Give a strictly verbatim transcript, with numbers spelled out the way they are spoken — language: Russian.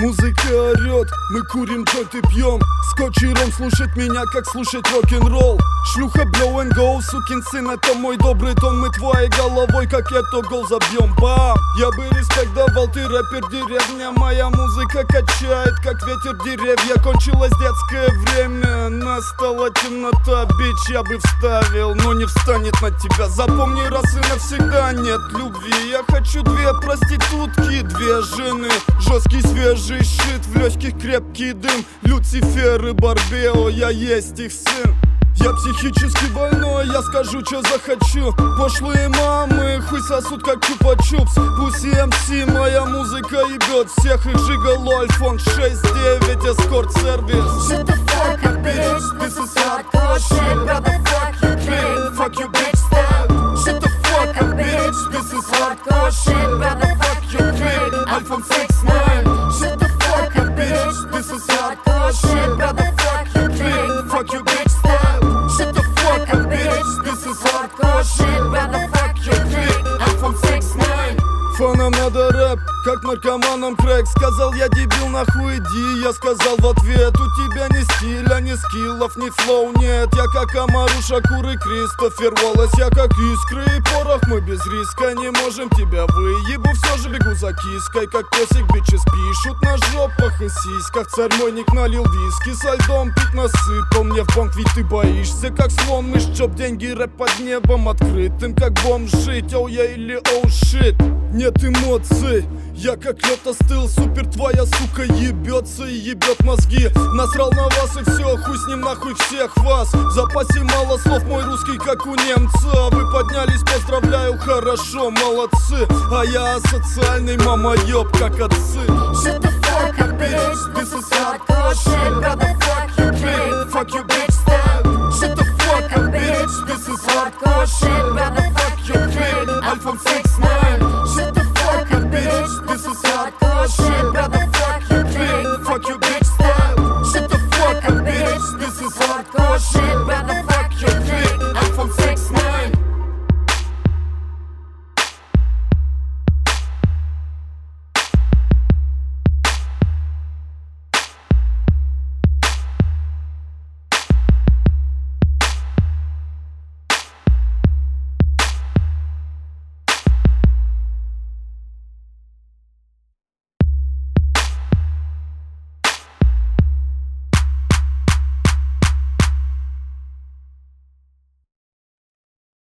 Музыка орёт, мы курим джойнт и пьем. Скотч и ром, слушать меня, как слушать рок-н-ролл. Шлюха blow and go, сукин сын, это мой добрый тон. Мы твоей головой, как это гол забьем. Бам! Я бы респект давал, ты рэпер деревня. Моя музыка качает, как ветер деревья. Кончилось детское время, настала темнота. Бич я бы вставил, но не встанет на тебя. Запомни раз и навсегда, нет любви. Я хочу две проститутки, две жены. Жесткий свежий щит, в легких крепкий дым. Люцифер и Барбео, я есть их сын. Я психически больной, я скажу, что захочу. Пошлые мамы хуй сосут, как чупа-чупс. Пусть эм си, моя музыка ебет всех их жигало. Альфон шесть девять, эскорт-сервис. Shut the fuck up, bitch, this is hardcore shit. Brother, fuck you, click, fuck you, bitch, style. Shut the fuck up, bitch, this is hardcore shit. Brother, fuck you, click, Альфон six nine. Shut the fuck up, bitch, this is hardcore shit. Brother, fuck you, click, fuck you, bitch, style. Shut the fuck up, bitch, this is hardcore shit. Brother, fuck you, click, Альфон six nine. Фанам надо рэп, как наркоманам крэк. Сказал я, дебил, нахуй иди. Я сказал в ответ, у тебя ни стиля, ни скиллов, ни флоу нет. Я как Амару, Шакур и Кристофер Уоллес. Я как искры и порох, мы без риска не можем тебя выебу. Все же бегу за киской, как песик, бичес пишут на жопах и сиськах. Царь мой ник налил виски со льдом, пить насыпал мне в банк. Ведь ты боишься, как слон, мышь, чоп, деньги, рэп под небом открытым, как бомжить, оу я или оу щит. Нет эмоций, я как лед остыл. Супер твоя сука ебется и ебет мозги. Насрал на вас и все, хуй с ним нахуй всех вас. В запасе мало слов, мой русский как у немца. Вы поднялись, поздравляю, хорошо, молодцы. А я асоциальный мамоеб, как отцы. Shut the fuck up, bitch, this is hardcore shit. Brother, fuck you, click, fuck you, bitch, style. Shut the fuck up, bitch, this is hardcore shit. Brother, fuck you, click, Альфон six nine. Shut the fuck up, bitch, this is hardcore shit. Brother, fuck you, click, fuck you, bitch, style. Shut the fuck up, bitch, this is hardcore shit.